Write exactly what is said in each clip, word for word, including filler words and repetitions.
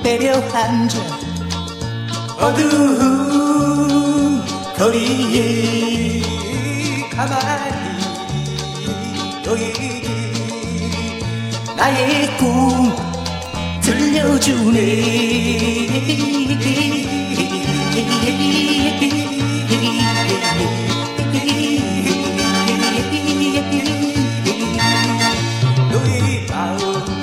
내려앉아 어두운 거리에 가만히 너에게 나의 꿈 들려주네. 너의 마음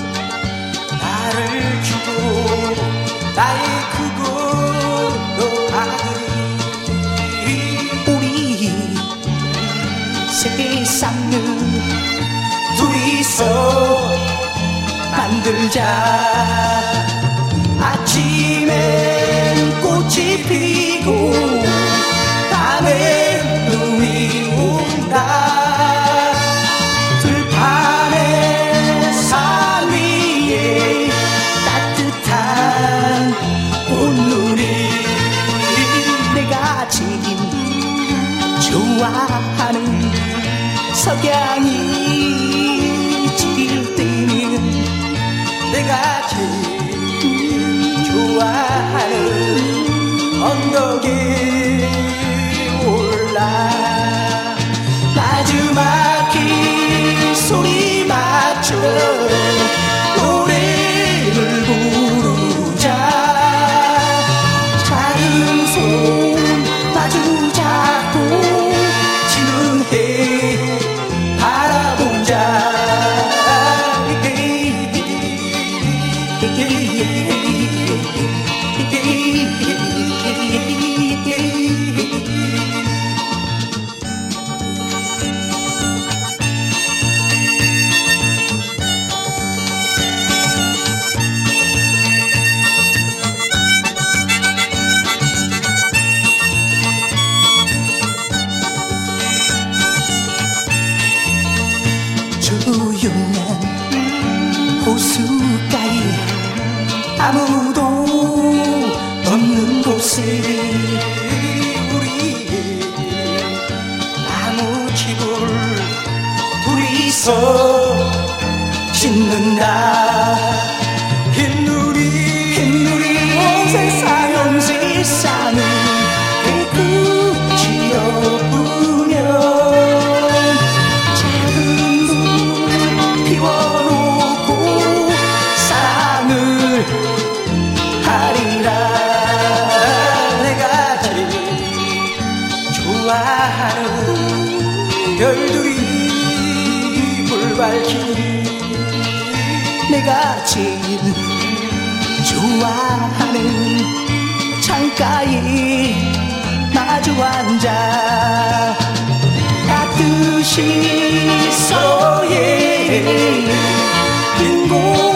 나를 주고 나의 그곳로 가으리. 우리 세상을 둘이서 만들자. 아침엔 꽃이 피고 밤엔 눈이 온다. 들판의 산 위에 따뜻한 온눈이 내가 제일 좋아하는 석양이 질 때면 내가 제일 좋아하는 언덕에 올라 마지막히 소리 맞춰 노래를 부르자. 작은 손 마주 잡고 지는 해 바라보자. 조용한 호숫가에 아무도 없는 곳에 우리의 나무집을 둘이서 짓는다. 흰눈이 흰눈이 온 세상 온 세상을 깨끗이 덮으며 하리라. 내가 제일 좋아하는 별들이 불 밝히니 내가 제일 좋아하는 창가에 마주 앉아 따뜻이 서예 빈 곳